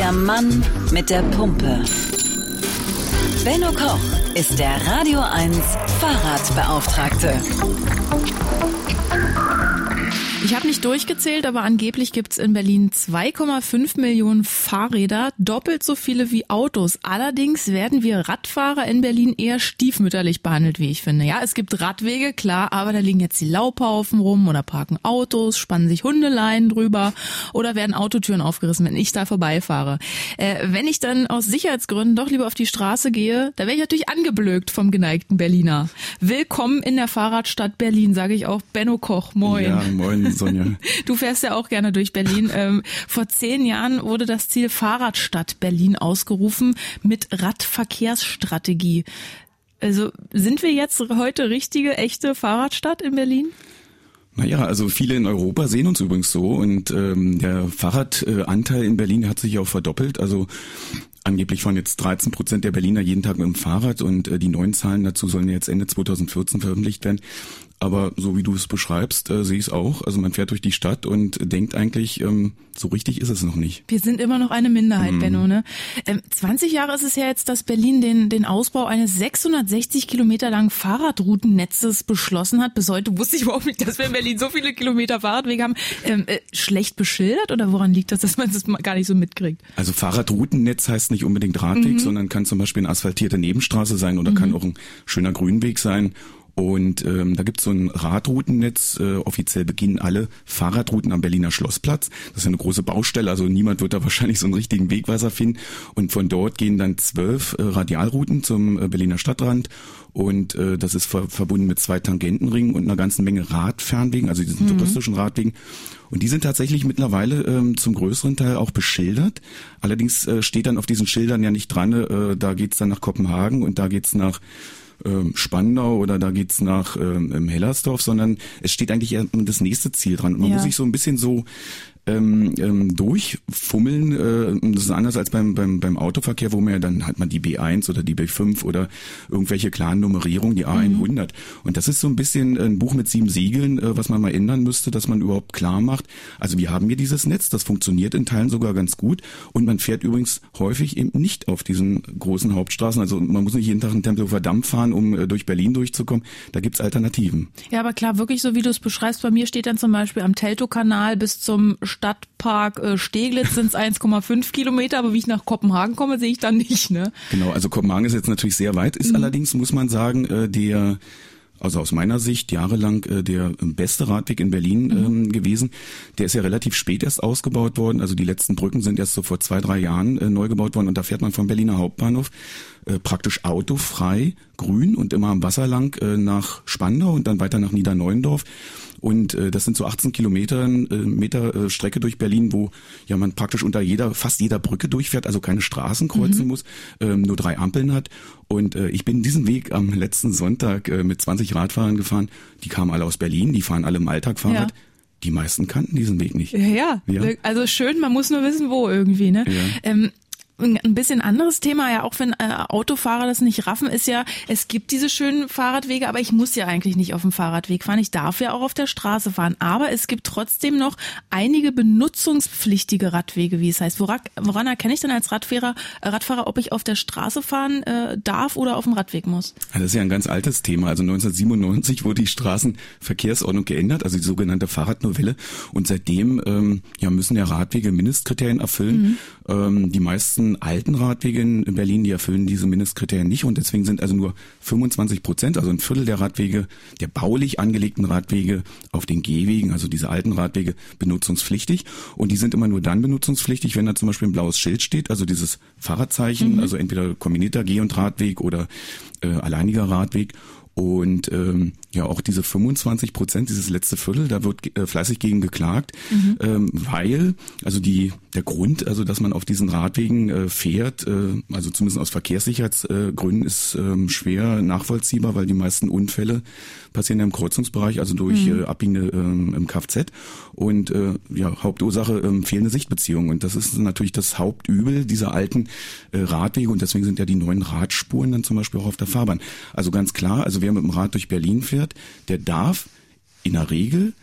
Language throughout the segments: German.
Der Mann mit der Pumpe. Benno Koch ist der Radio 1 Fahrradbeauftragte. Ich habe nicht durchgezählt, aber angeblich gibt's in Berlin 2,5 Millionen Fahrräder, doppelt so viele wie Autos. Allerdings werden wir Radfahrer in Berlin eher stiefmütterlich behandelt, wie ich finde. Ja, es gibt Radwege, klar, aber da liegen jetzt die Laubhaufen rum oder parken Autos, spannen sich Hundeleinen drüber oder werden Autotüren aufgerissen, wenn ich da vorbeifahre. Wenn ich dann aus Sicherheitsgründen doch lieber auf die Straße gehe, da werde ich natürlich angeblökt vom geneigten Berliner. Willkommen in der Fahrradstadt Berlin, sage ich auch. Benno Koch, moin. Ja, moin. Sonja. Du fährst ja auch gerne durch Berlin. Vor 10 Jahren wurde das Ziel Fahrradstadt Berlin ausgerufen mit Radverkehrsstrategie. Also sind wir jetzt heute richtige, echte Fahrradstadt in Berlin? Naja, also viele in Europa sehen uns übrigens so und der Fahrradanteil in Berlin hat sich auch verdoppelt. Also angeblich fahren jetzt 13% der Berliner jeden Tag mit dem Fahrrad und die neuen Zahlen dazu sollen jetzt Ende 2014 veröffentlicht werden. Aber so wie du es beschreibst, sehe ich es auch. Also man fährt durch die Stadt und denkt eigentlich, so richtig ist es noch nicht. Wir sind immer noch eine Minderheit, Benno, ne? 20 Jahre ist es ja jetzt, dass Berlin den Ausbau eines 660 Kilometer langen Fahrradroutennetzes beschlossen hat. Bis heute wusste ich überhaupt nicht, dass wir in Berlin so viele Kilometer Fahrradwege haben. Schlecht beschildert oder woran liegt das, dass man das gar nicht so mitkriegt? Also Fahrradroutennetz heißt nicht unbedingt Radweg, sondern kann zum Beispiel eine asphaltierte Nebenstraße sein oder kann auch ein schöner Grünweg sein. Und da gibt's so ein Radroutennetz. Offiziell beginnen alle Fahrradrouten am Berliner Schlossplatz. Das ist eine große Baustelle, also niemand wird da wahrscheinlich so einen richtigen Wegweiser finden. Und von dort gehen dann 12 Radialrouten zum Berliner Stadtrand. Und das ist verbunden mit 2 Tangentenringen und einer ganzen Menge Radfernwegen, also diesen touristischen Radwegen. Und die sind tatsächlich mittlerweile zum größeren Teil auch beschildert. Allerdings steht dann auf diesen Schildern ja nicht dran, da geht's dann nach Kopenhagen und da geht's nach Spandau oder da geht's nach Hellersdorf, sondern es steht eigentlich eher das nächste Ziel dran. Und man muss sich so ein bisschen so durchfummeln. Das ist anders als beim Autoverkehr, wo man ja dann hat man die B1 oder die B5 oder irgendwelche klaren Nummerierungen, die A100. Und das ist so ein bisschen ein Buch mit 7 Siegeln, was man mal ändern müsste, dass man überhaupt klar macht. Also wir haben hier dieses Netz, das funktioniert in Teilen sogar ganz gut und man fährt übrigens häufig eben nicht auf diesen großen Hauptstraßen. Also man muss nicht jeden Tag in Tempelhofer Damm fahren, um durch Berlin durchzukommen. Da gibt's Alternativen. Ja, aber klar, wirklich so wie du es beschreibst, bei mir steht dann zum Beispiel am Teltowkanal bis zum Stadtpark Steglitz sind es 1,5 Kilometer, aber wie ich nach Kopenhagen komme, sehe ich dann nicht, ne? Genau, also Kopenhagen ist jetzt natürlich sehr weit, ist allerdings, muss man sagen, also aus meiner Sicht jahrelang der beste Radweg in Berlin gewesen. Der ist ja relativ spät erst ausgebaut worden. Also die letzten Brücken sind erst so vor 2-3 Jahren neu gebaut worden. Und da fährt man vom Berliner Hauptbahnhof praktisch autofrei, grün und immer am Wasser lang nach Spandau und dann weiter nach Niederneuendorf. Und das sind so 18 Meter Strecke durch Berlin, wo ja man praktisch unter fast jeder Brücke durchfährt, also keine Straßen kreuzen muss, nur 3 Ampeln hat. Und ich bin diesen Weg am letzten Sonntag mit 20 Radfahrern gefahren. Die kamen alle aus Berlin, die fahren alle im Alltag Fahrrad. Ja. Die meisten kannten diesen Weg nicht. Ja, also schön, man muss nur wissen, wo irgendwie, ne? Ja. Ein bisschen anderes Thema, ja, auch wenn Autofahrer das nicht raffen, ist ja, es gibt diese schönen Fahrradwege, aber ich muss ja eigentlich nicht auf dem Fahrradweg fahren. Ich darf ja auch auf der Straße fahren. Aber es gibt trotzdem noch einige benutzungspflichtige Radwege, wie es heißt. Woran erkenne ich denn als Radfahrer, ob ich auf der Straße fahren darf oder auf dem Radweg muss? Ja, das ist ja ein ganz altes Thema. Also 1997 wurde die Straßenverkehrsordnung geändert, also die sogenannte Fahrradnovelle. Und seitdem müssen ja Radwege Mindestkriterien erfüllen. Die meisten alten Radwege in Berlin, die erfüllen diese Mindestkriterien nicht und deswegen sind also nur 25%, also ein Viertel der Radwege, der baulich angelegten Radwege auf den Gehwegen, also diese alten Radwege, benutzungspflichtig und die sind immer nur dann benutzungspflichtig, wenn da zum Beispiel ein blaues Schild steht, also dieses Fahrradzeichen, also entweder kombinierter Geh- und Radweg oder alleiniger Radweg. Und auch diese 25%, dieses letzte Viertel, da wird fleißig gegen geklagt, weil also der Grund, also dass man auf diesen Radwegen fährt, also zumindest aus Verkehrssicherheitsgründen, ist schwer nachvollziehbar, weil die meisten Unfälle passieren ja im Kreuzungsbereich, also durch Abbiegende im Kfz und Hauptursache fehlende Sichtbeziehungen und das ist natürlich das Hauptübel dieser alten Radwege und deswegen sind ja die neuen Radspuren dann zum Beispiel auch auf der Fahrbahn. Also ganz klar, also wer mit dem Rad durch Berlin fährt, der darf in der Regel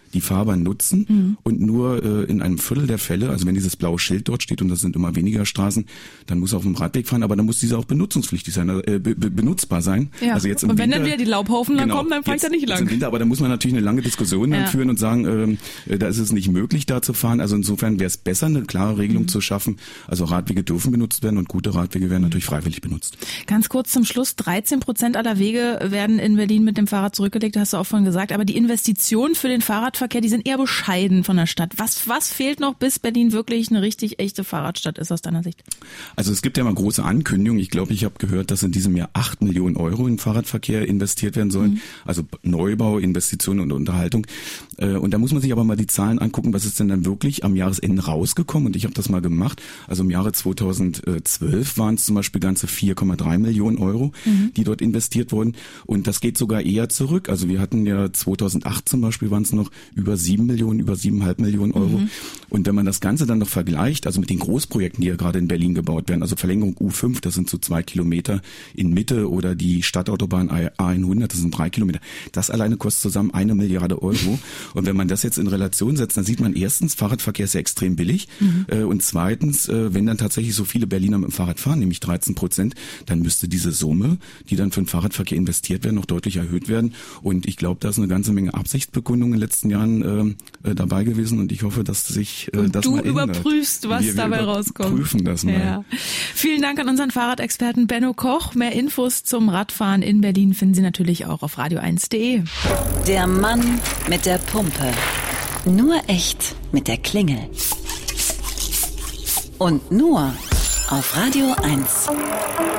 die Fahrbahn nutzen und nur in einem Viertel der Fälle, also wenn dieses blaue Schild dort steht und das sind immer weniger Straßen, dann muss er auf dem Radweg fahren, aber dann muss dieser auch benutzungspflichtig sein, benutzbar sein. Ja. Also jetzt im und wenn Winter, dann wieder die Laubhaufen kommen, dann fahre ich da nicht lang. Im Winter, aber da muss man natürlich eine lange Diskussion dann führen und sagen, da ist es nicht möglich, da zu fahren. Also insofern wäre es besser, eine klare Regelung zu schaffen. Also Radwege dürfen benutzt werden und gute Radwege werden natürlich freiwillig benutzt. Ganz kurz zum Schluss, 13% aller Wege werden in Berlin mit dem Fahrrad zurückgelegt, hast du auch vorhin gesagt, aber die Investitionen für den Fahrradverkehr, die sind eher bescheiden von der Stadt. Was fehlt noch, bis Berlin wirklich eine richtig echte Fahrradstadt ist aus deiner Sicht? Also es gibt ja mal große Ankündigungen. Ich glaube, ich habe gehört, dass in diesem Jahr 8 Millionen Euro in Fahrradverkehr investiert werden sollen. Also Neubau, Investitionen und Unterhaltung. Und da muss man sich aber mal die Zahlen angucken, was ist denn dann wirklich am Jahresende rausgekommen. Und ich habe das mal gemacht. Also im Jahre 2012 waren es zum Beispiel ganze 4,3 Millionen Euro, die dort investiert wurden. Und das geht sogar eher zurück. Also wir hatten ja 2008 zum Beispiel waren es noch über 7 Millionen, über 7,5 Millionen Euro. Und wenn man das Ganze dann noch vergleicht, also mit den Großprojekten, die ja gerade in Berlin gebaut werden, also Verlängerung U5, das sind so 2 Kilometer in Mitte oder die Stadtautobahn A100, das sind 3 Kilometer. Das alleine kostet zusammen 1 Milliarde Euro. Und wenn man das jetzt in Relation setzt, dann sieht man erstens, Fahrradverkehr ist ja extrem billig. Und zweitens, wenn dann tatsächlich so viele Berliner mit dem Fahrrad fahren, nämlich 13%, dann müsste diese Summe, die dann für den Fahrradverkehr investiert werden, noch deutlich erhöht werden. Und ich glaube, da ist eine ganze Menge Absichtsbekundungen in den letzten Jahren dabei gewesen. Und ich hoffe, dass sich das mal ändert. Du überprüfst, was dabei rauskommt. Wir prüfen das mal. Ja. Vielen Dank an unseren Fahrradexperten Benno Koch. Mehr Infos zum Radfahren in Berlin finden Sie natürlich auch auf radio1.de. Der Mann mit der Pumpe. Nur echt mit der Klingel. Und nur auf Radio 1.